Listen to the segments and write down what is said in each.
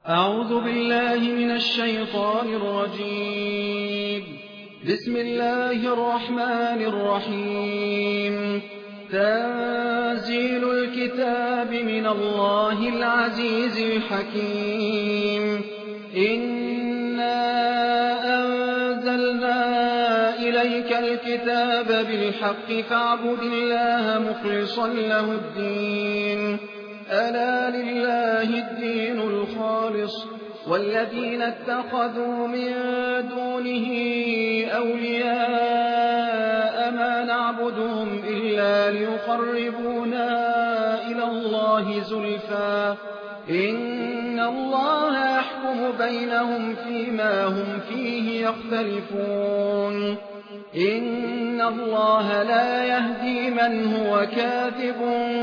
أعوذ بالله من الشيطان الرجيم. بسم الله الرحمن الرحيم. تنزيل الكتاب من الله العزيز الحكيم. إنا أنزلنا إليك الكتاب بالحق فاعبد الله مخلصا له الدين. ألا لله الدين الخالص والذين اتخذوا من دونه أولياء ما نعبدهم إلا ليقربونا إلى الله زلفى إن الله يحكم بينهم فيما هم فيه يختلفون. إن الله لا يهدي من هو كاذب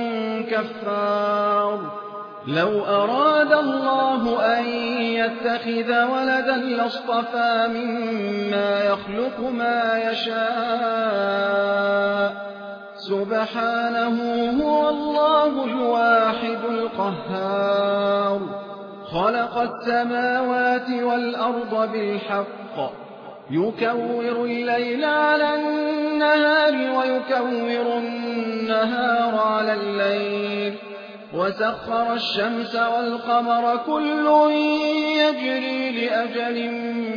كفار. لو أراد الله أن يتخذ ولدا لاصطفى مما يخلق ما يشاء سبحانه هو الله الواحد القهار. خلق السماوات والأرض بالحق يكور الليل على النهار ويكور النهار على الليل وسخر الشمس والقمر كل يجري لأجل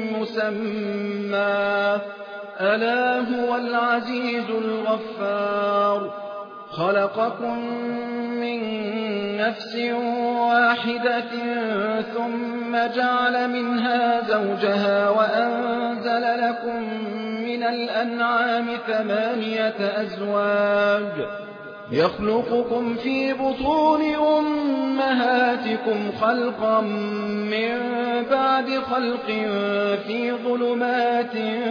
مسمى ألا هو العزيز الغفار. خلقكم من نفس واحدة ثم جعل منها زوجها وأنزل لكم من الأنعام 8 أزواج يخلقكم في بطون أمهاتكم خلقا من بعد خلق في ظلمات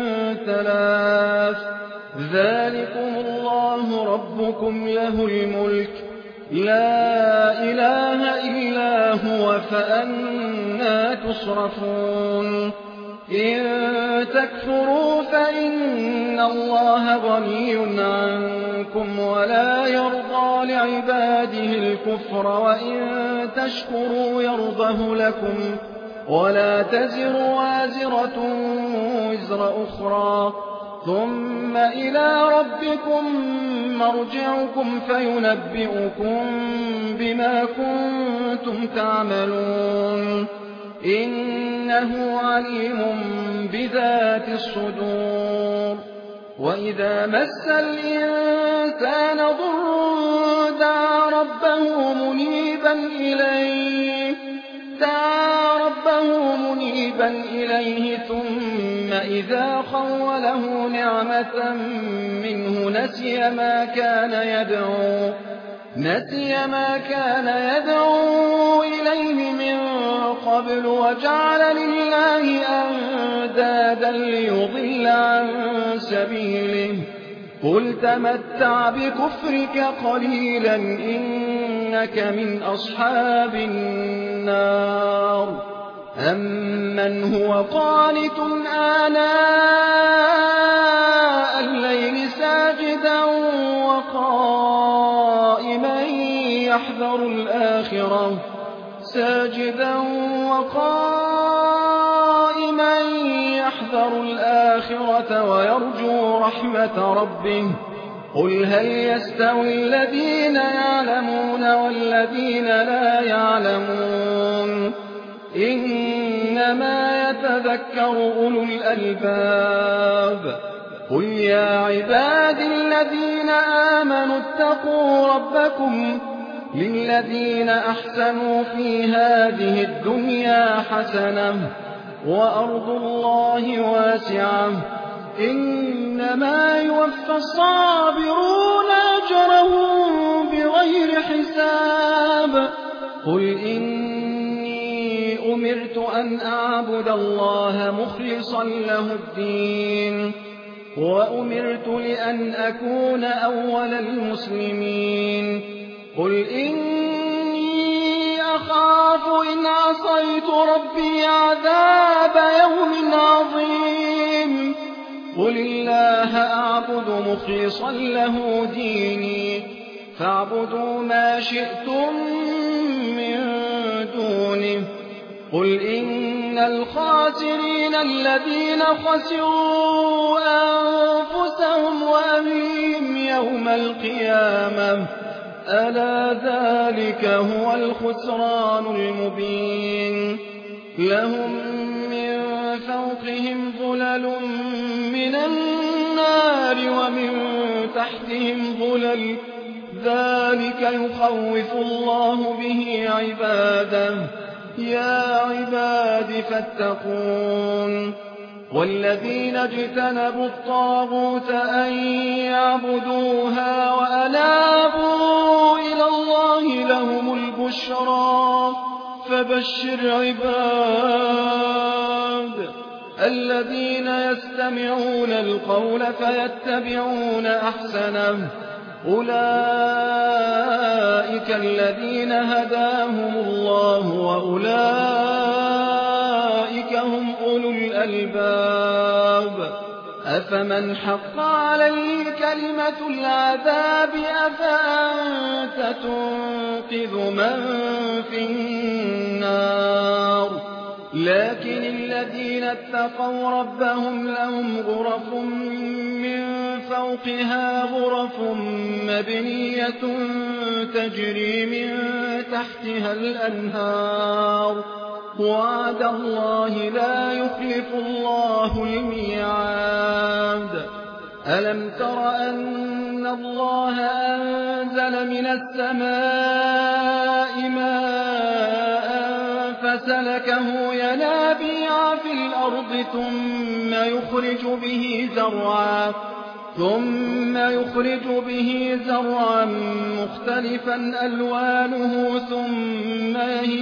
3 ذلكم الله ربكم له الملك لا إله إلا هو فأنى تصرفون. إن تكفروا فإن الله غني عنكم ولا يرضى لعباده الكفر وإن تشكروا يرضه لكم ولا تزر وازرة وزر أخرى ثم إلى ربكم مرجعكم فينبئكم بما كنتم تعملون. إنه عليم بذات الصدور. وإذا مس الإنسان ضر دعا ربه منيبا إليه ثم إذا خوله نعمة منه نسي ما كان يدعو إليه من قبل وجعل لله أندادا ليضل عن سبيله. قل تمتع بكفرك قليلا إنك من أصحاب النار. أمن هو قانت آناء الليل ساجدا وقائما يحذر الآخرة ويرجو رحمة ربه. قل هل يستوي الذين يعلمون والذين لا يعلمون إنما يتذكر أولو الألباب. قل يا عباد الذين آمنوا اتقوا ربكم للذين أحسنوا في هذه الدنيا حسنة وأرض الله واسعة إنما يوفى الصابرون أجرهم بغير حساب. قل إني أمرت أن أعبد الله مخلصا له الدين وأمرت لأن أكون أول المسلمين. قل إني أخاف إن عصيت ربي عذاب يوم عظيم. قل الله أعبد مخلصا له ديني فاعبدوا ما شئتم من دونه قل إن الخاسرين الذين خسروا أنفسهم وأهليهم يوم القيامة ألا ذلك هو الخسران المبين لهم من فوقهم ظلل من النار ومن تحتهم ظلل ذلك يخوف الله به عباده يا عباد فاتقون والذين اجتنبوا الطاغوت أن يعبدوها وأنابوا إلى الله لهم البشرى فبشر عباد الذين يستمعون القول فيتبعون أحسنه أولئك الذين هداهم الله وأولئك هم أولو الألباب أفمن حق عليه كلمة العذاب أفأنت تنقذ من في النار لكن الذين اتقوا ربهم لهم غرف من فوقها غرف مبنية تجري من تحتها الأنهار وعد الله لا يخلف الله الميعاد ألم تر أن الله أنزل من السماء ماء فسلكه ينابيع في الأرض ثم يخرج به زرعا مختلفا ألوانه ثم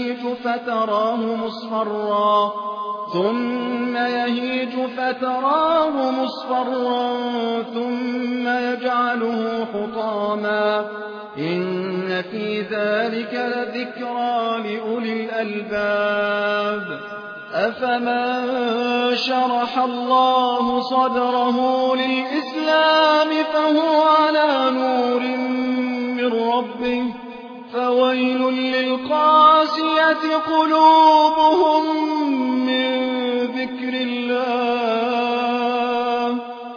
يهيج فتراه مصفرا ثم يجعله حطاما إن في ذلك لذكرى لأولي الألباب أفمن شرح الله صدره للإسلام فهو على نور من ربه فويل للقاسية قلوبهم من ذكر الله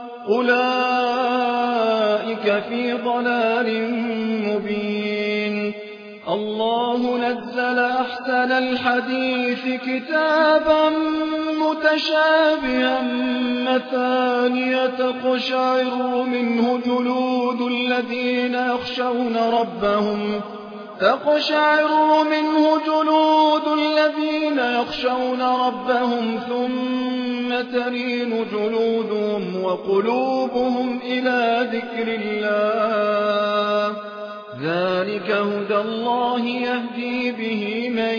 أولئك في ضلال مبين الله نزل أحسن الحديث كتابا متشابها مثانية تقشعر منه جلود الذين يخشون ربهم ثم تلين جلودهم وقلوبهم إلى ذكر الله ذلك هدى الله يهدي به من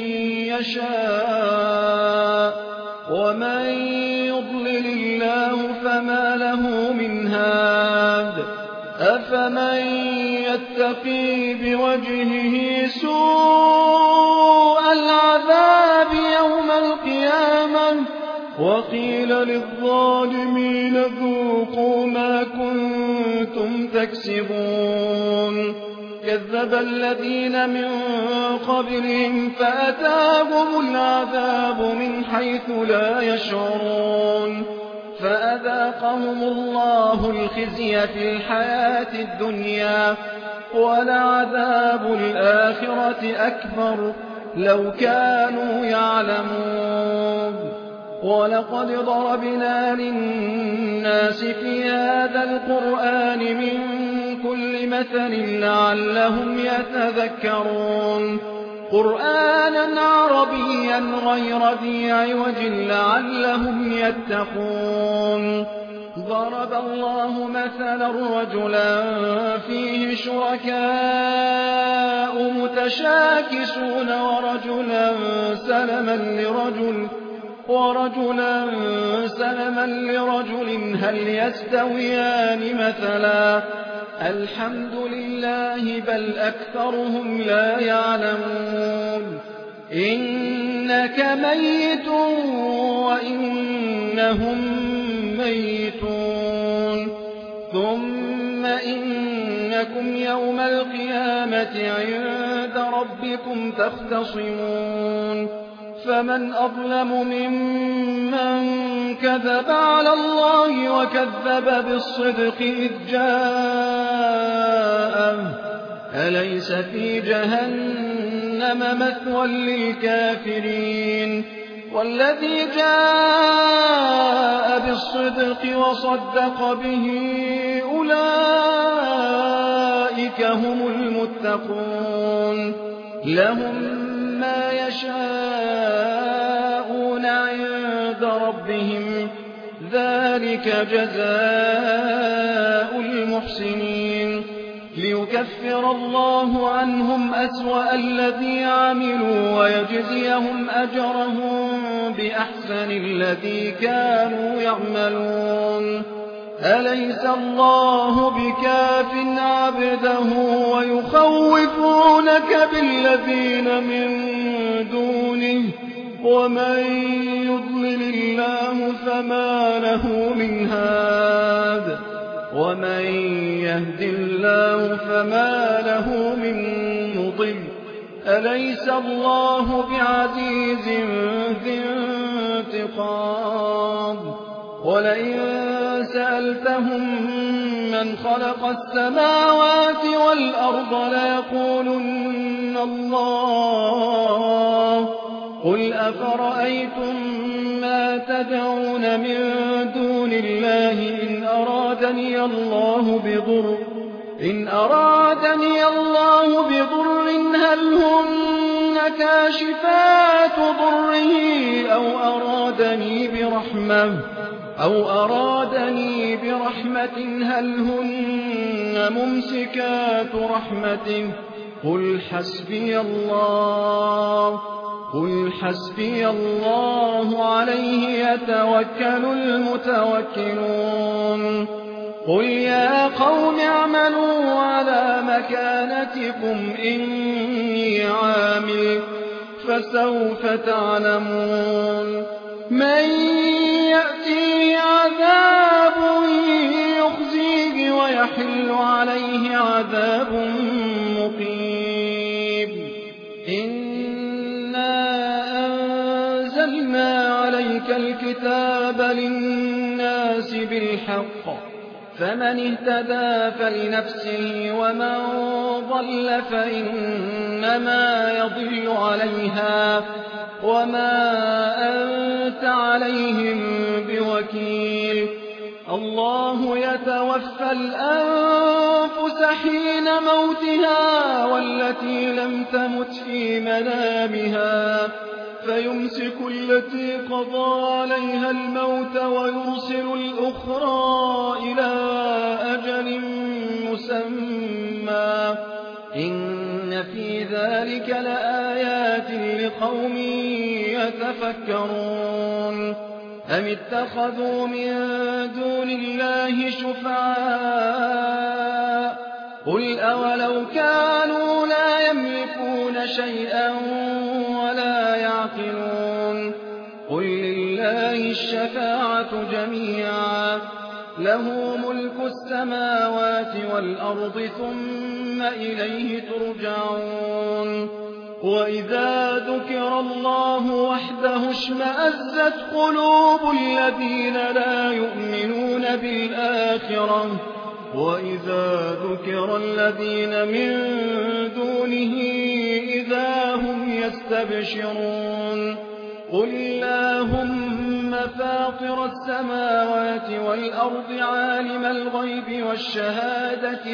يشاء ومن يضلل الله فما له من هاد أفمن يتقي بوجهه سوء العذاب يوم القيامة وقيل للظالمين ذوقوا ما كنتم تكسبون كذب الذين من قبلهم فأتاهم العذاب من حيث لا يشعرون فأذاقهم الله الخزي في الحياة الدنيا ولعذاب الآخرة أكبر لو كانوا يعلمون ولقد ضربنا للناس في هذا القرآن من كل مثل لعلهم يتذكرون قرآنا عربيا غير ذي عوج لعلهم يتقون ضرب الله مثلا رجلا فيه شركاء متشاكسون ورجلا سلما لرجل هل يستويان مثلا الحمد لله بل أكثرهم لا يعلمون إنك ميت وإنهم ميتون ثم إنكم يوم القيامة عند ربكم تختصمون فمن أظلم ممن كذب على الله وكذب بالصدق إذ جاءه أليس في جهنم مثوى للكافرين والذي جاء بالصدق وصدق به أولئك هم المتقون لهم ما يشاءون عند ربهم ذلك جزاء المحسنين ليكفر الله عنهم أسوأ الذي عملوا ويجزيهم أجرهم بأحسن الذي كانوا يعملون أليس الله بكاف عبده ويخوفونك بالذين من دونه ومن يضلل الله فما له من هاد ومن يهد الله فما له من مضل أليس الله بعزيز ذي انتقام ولئن سألتهم من خلق السماوات والأرض ليقولن الله قل أفرأيتم ما تدعون من دون الله إن أرادني الله بضر هل هن كاشفات ضره أو أرادني برحمة هل هن ممسكات رحمته قل حسبي الله عليه يتوكل المتوكلون قل يا قوم اعملوا على مكانتكم إني عامل فسوف تعلمون من يأتيه عذاب يخزيه ويحل عليه عذاب مقيم إنا أنزلنا عليك الكتاب للناس بالحق فمن اهتدى فلنفسه ومن ضل فإنما يضل عليها وما أنت عليهم بوكيل الله يتوفى الأنفس حين موتها والتي لم تمت في منامها فيمسك التي قضى عليها الموت ويرسل الأخرى إلى أجل مسمى إن في ذلك لآيات لقوم يتفكرون أم اتخذوا من دون الله شفعاء قل أولو كانوا لا يملكون شيئا ولا يعقلون قل لله الشفاعة جميعا له ملك السماوات والأرض ثم إليه ترجعون وإذا ذكر الله وحده اشمأزت قلوب الذين لا يؤمنون بالآخرة وإذا ذكر الذين من دونه إذا هم يستبشرون قل اللهم فاطر السماوات والأرض عالم الغيب والشهادة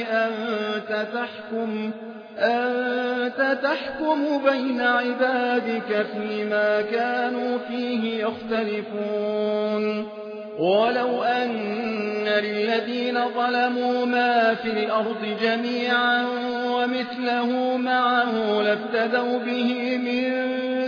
أنت تحكم بين عبادك فيما كانوا فيه يختلفون ولو أن للذين ظلموا ما في الأرض جميعا ومثله معه لافتدوا به من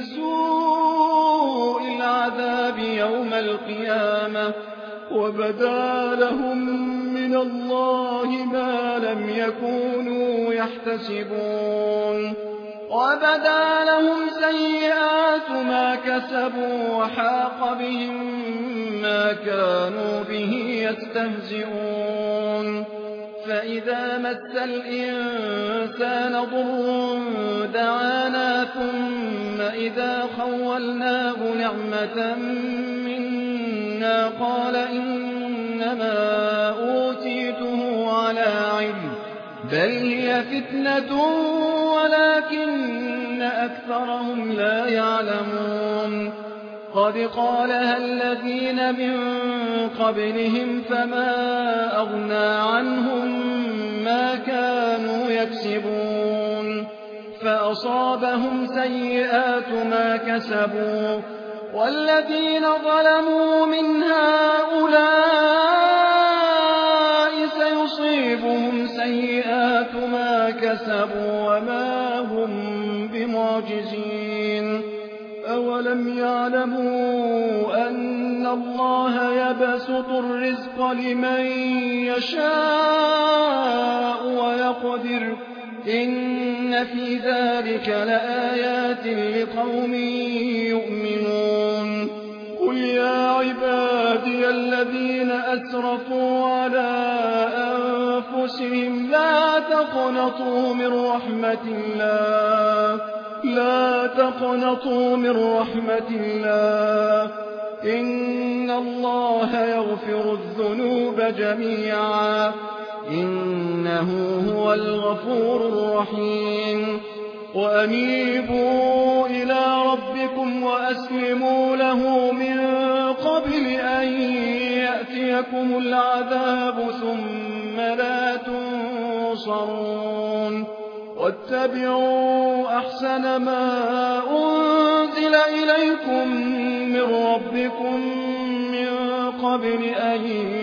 سوء العذاب يوم القيامة وبدا لهم من الله ما لم يكونوا يحتسبون وبدا لهم سيئات ما كسبوا وحاق بهم ما كانوا به يستهزئون فإذا مس الإنسان ضر دعانا ثم إذا خولناه نعمة منا قال إنما أوتيته على علم بل هي فتنة ولكن أكثرهم لا يعلمون قد قالها الذين من قبلهم فما أغنى عنهم ما كانوا يكسبون فأصابهم سيئات ما كسبوا والذين ظلموا من هؤلاء سيصيبهم سيئات ما كسبوا وما هم بمعجزين أولم يعلموا أن الله يبسط الرزق لمن يشاء ويقدر إن في ذلك لآيات لقوم يؤمنون قل يا عبادي الذين أسرفوا على أنفسهم لا تقنطوا من رحمة الله إن الله يغفر الذنوب جميعا إنه هو الغفور الرحيم وأنيبوا إلى ربكم وأسلموا له من قبل أن يأتيكم العذاب ثم لا تنصرون واتبعوا أحسن ما أنزل إليكم من ربكم من قبل أن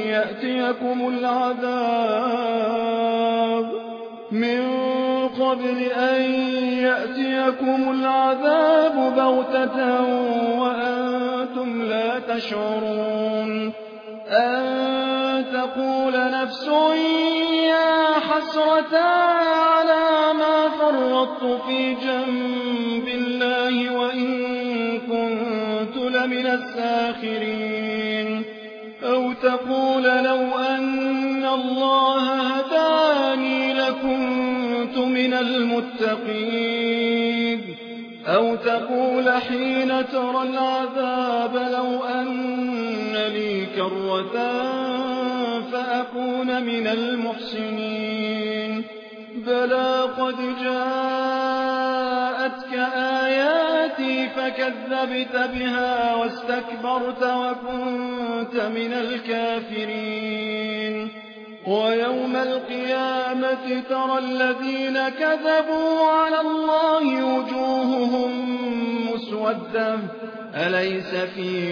يأتيكم العذاب بغتة وأنتم لا تشعرون أن تقول نفس يا حسرة على ما فرطت في جنب الله وإن كنت لمن الساخرين أو تقول لو أن الله هداني لكنت من المتقين أو تقول حين ترى العذاب لو أن لي كرة فأكون من المحسنين بلى قد جاءتك آياتي فكذبت بها واستكبرت وكنت من الكافرين ويوم القيامة ترى الذين كذبوا على الله وجوههم مسودة أليس في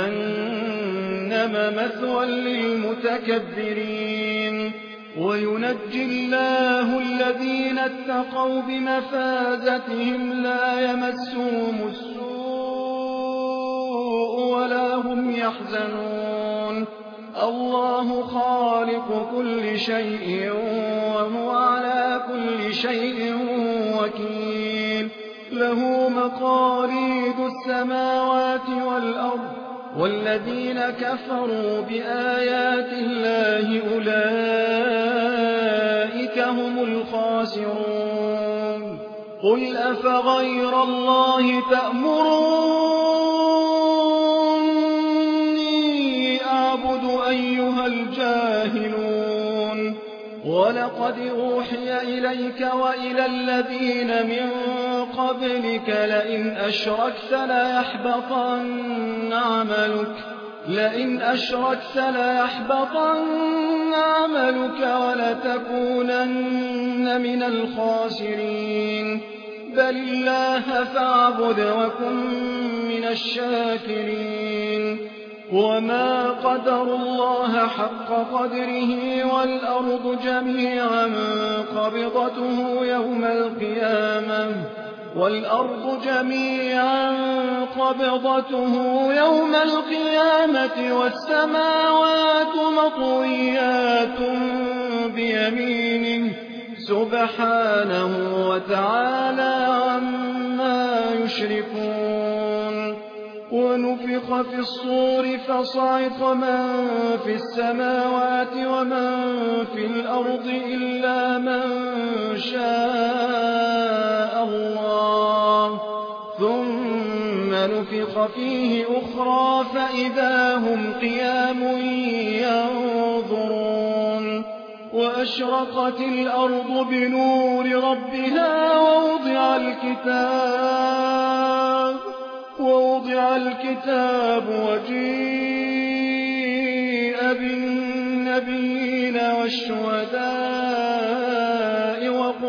جهنم مثوى للمتكبرين وينجي الله الذين اتقوا بمفازتهم لا يمسهم السوء ولا هم يحزنون الله خالق كل شيء وهو على كل شيء وكيل له مقاليد السماوات والأرض والذين كفروا بآيات الله أولئك هم الخاسرون قل أفغير الله تأمروني أعبد أيها الجاهلون ولقد أوحي إليك وإلى الذين من قبلك لئن أشركت ليحبطن عملك ولتكونن من الخاسرين بل الله فاعبد وكن من الشاكرين وما قدروا الله حق قدره والأرض جميعا قبضته يوم القيامة والسماوات مطويات بيمينه سبحانه وتعالى عما يشركون ونفخ في الصور فصعق من في السماوات ومن في الأرض إلا من شاء الله ثم نفخ فيه أخرى فإذا هم قيام ينظرون وأشرقت الأرض بنور ربها ووضع الكتاب وجيء بالنبيين والشهداء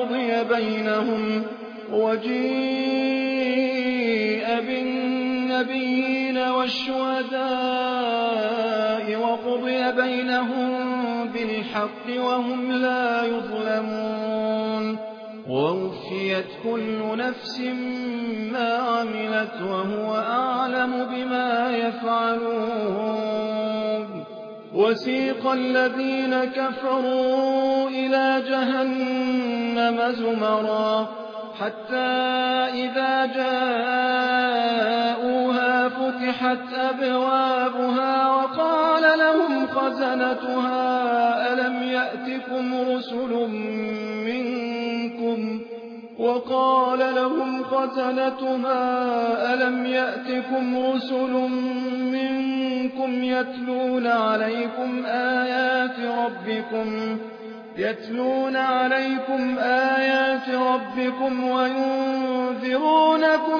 وقضي بينهم بالحق وهم لا يظلمون ووفيت كل نفس ما عملت وهو أعلم بما يفعلون وسيق الذين كفروا إلى جهنم زمرا حتى إذا جاءوها فتحت أبوابها وقال لهم خزنتها ألم يأتكم رسل منكم يتلون عليكم آيات ربكم وينذرونكم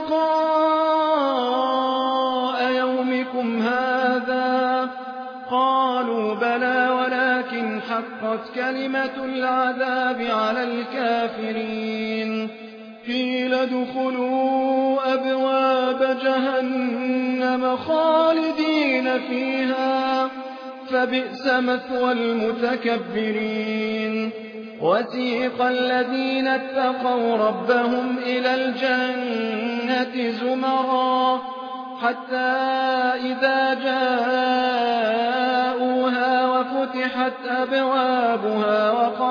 لقاء يومكم هذا قالوا بلى ولكن حقت كلمة العذاب على الكافرين قيل ادخلوا أبواب جهنم خالدين فيها فبئس مثوى المتكبرين وسيق الذين اتقوا ربهم إلى الجنة زمرا حتى إذا جاءوها وفتحت أبوابها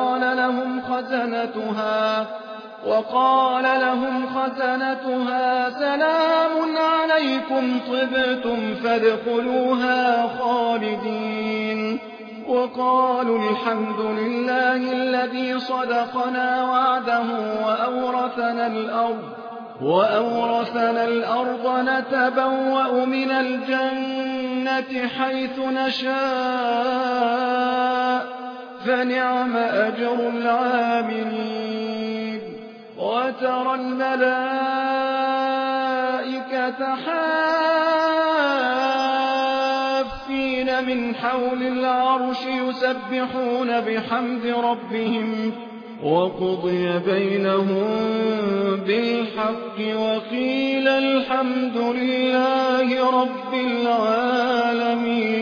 وقال لهم خزنتها سلام عليكم طبتم فادخلوها خالدين وقالوا الحمد لله الذي صدقنا وعده وأورثنا الأرض نتبوأ من الجنة حيث نشاء فنعم أجر العاملين وترى الملائكة حافين من حول العرش يسبحون بحمد ربهم وقضي بينهم بالحق وقيل الحمد لله رب العالمين